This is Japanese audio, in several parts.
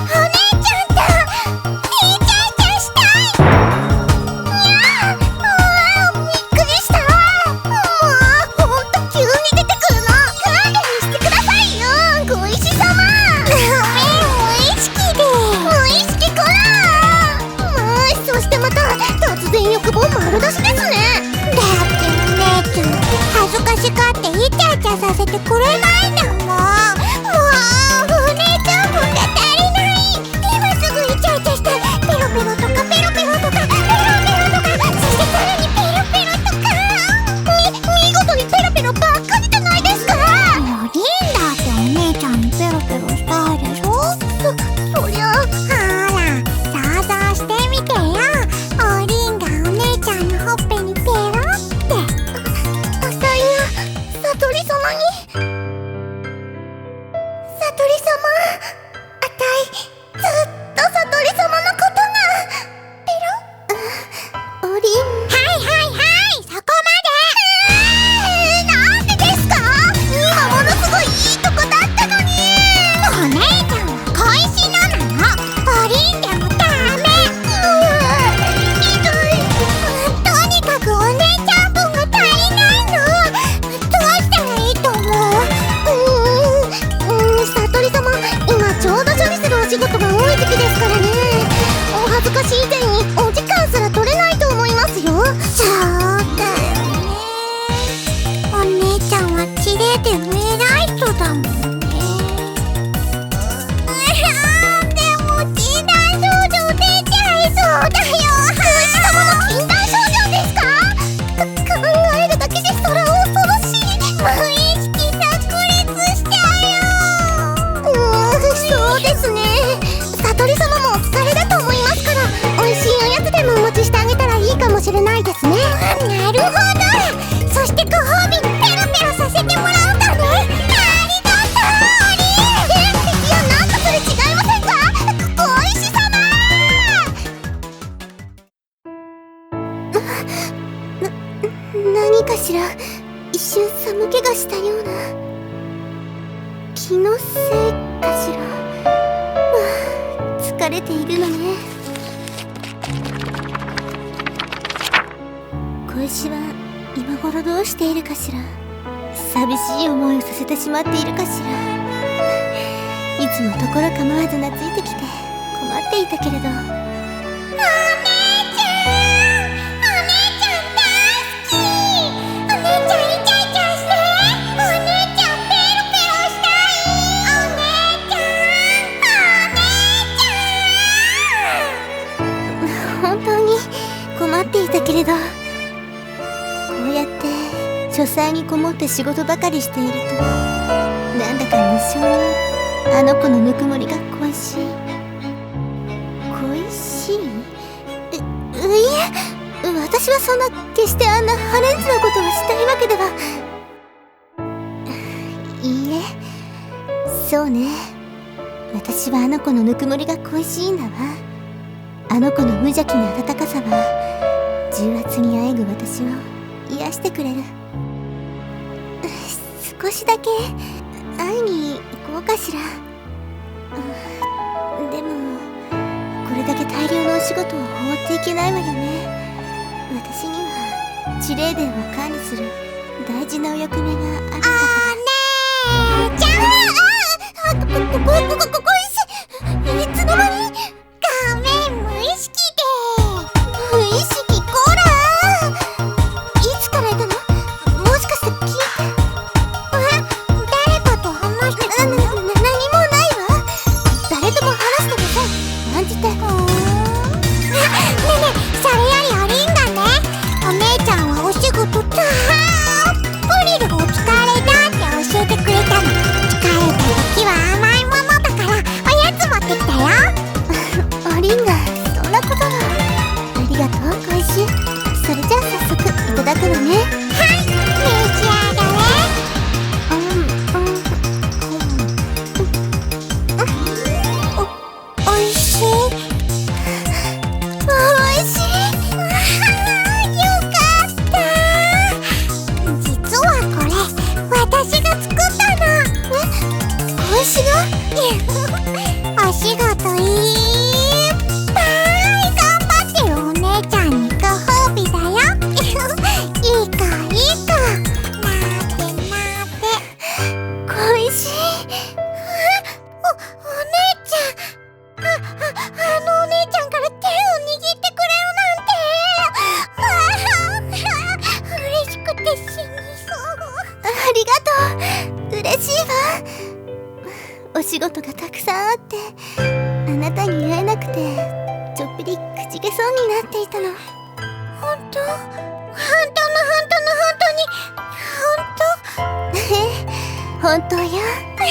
させてくれないんだもん。もうお姉ちゃん分が足りない。今すぐイチャイチャしてペロペロとかペロペロとかペロペロとか、そしてさらにペロペロとか、見事にペロペロばっかりじゃないですか。もうリンだってお姉ちゃんにペロペロしたいでしょ。そりゃほら想像してみてよ。おリンがお姉ちゃんのほっぺにペロって。あたいがサトリ様に。サトリ様、あたいずっとサトリ様のことがペロ。おりん。はいそこまで。なんでですか。今ものすごいいいとこだったのに。お姉ちゃんは恋しのなの。おりんでもダメ。ひどい。とにかくお姉ちゃん分が足りないの。どうしたらいいと思う。サトリ様、今ちょうど処理するお仕事が多い時期ですからね。お恥ずかしい以前にお時間すら取れないと思いますよ。そうだよね。お姉ちゃんは綺麗でも偉い人だもんね。でも禁断症状出ちゃいそうだよ。お医者様の禁断症状ですか。考えるだけでそら恐ろしい。無意識炸裂しちゃうよ。そうですね。サトリ様もお疲れだと思いますから、美味しいおやつでもお持ちしてあげたらいいかもしれないですね。なるほど。そしてご褒美にペロペロさせてもらうんだね。ありがとう、リン。いや、なんかそれ違いませんか。おいしさ何かしら。一瞬寒気がしたような。気のせいかしら。疲れているのね。小石は今頃どうしているかしら。寂しい思いをさせてしまっているかしら。いつもところ構わず懐いてきて困っていたけれど。お姉ちゃん、お姉ちゃん大好き。お姉ちゃんイチャイチャして。お姉ちゃんペロペロしたい。お姉ちゃん、本当に困っていたけれど、こうやって書斎にこもって仕事ばかりしていると、なんだか無性にあの子のぬくもりが恋しい。恋しい？いえ、私はそんな決してあんなハレンチなことをしたいわけでは。いいえ、そうね。私はあの子のぬくもりが恋しいんだわ。あの子の無邪気な温かさは重圧にあえぐ私を癒してくれる。少しだけ会いに行こうかしら。でもこれだけ大量のお仕事を放っていけないわよね。私には地霊殿を管理する大事なお役目があるんだから。お姉ちゃん、こいつの間に。ごめん、無意識で。無意識こら。いつからいたの？もしかして聞いた？誰かと話してたの？何もないわ。誰とも話してません。なんちって。ねえねえ、それよりおりんがね、お姉ちゃんはお仕事たっぷりでお疲れだって教えてくれたの。疲れた時は甘いものだからおやつ持ってきたよ。おりんがそんなことが。ありがとう、小石。それじゃあ早速いただくわね。はい、召し上がれ。おいしい。おいしい。よかった。実はこれ私が作ったの。小石が？お仕事といっぱい頑張ってるお姉ちゃんにご褒美だよ。いいかいいか、なでなで。恋しい。お姉ちゃん。あのお姉ちゃんから手を握ってくれるなんて。嬉しくて死にそう。ありがとう。嬉しいわ。お仕事がたくさんあってあなたに会えなくてちょっぴりくじけそうになっていたの。本当に本当よ。じゃあキュー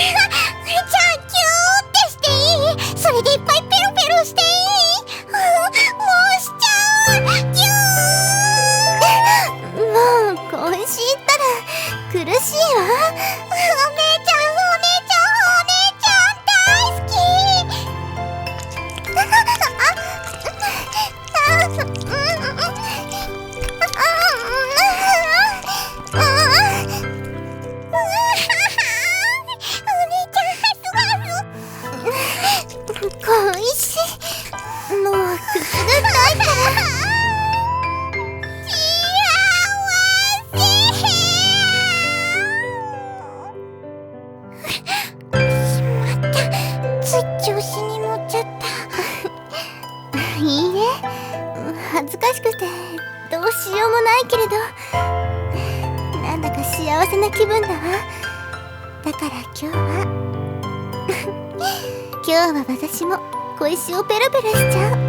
ってしていい？それでいっぱいペロペロしていい？もうしちゃう。キュー。もう恋しいったら苦しいわ。お姉ちゃん大好き。恋しい。もうくすぐったいから。つい調子に乗っちゃった。いいえ、恥ずかしくてどうしようもないけれどなんだか幸せな気分だわ。だから今日は私も小石をペロペロしちゃう。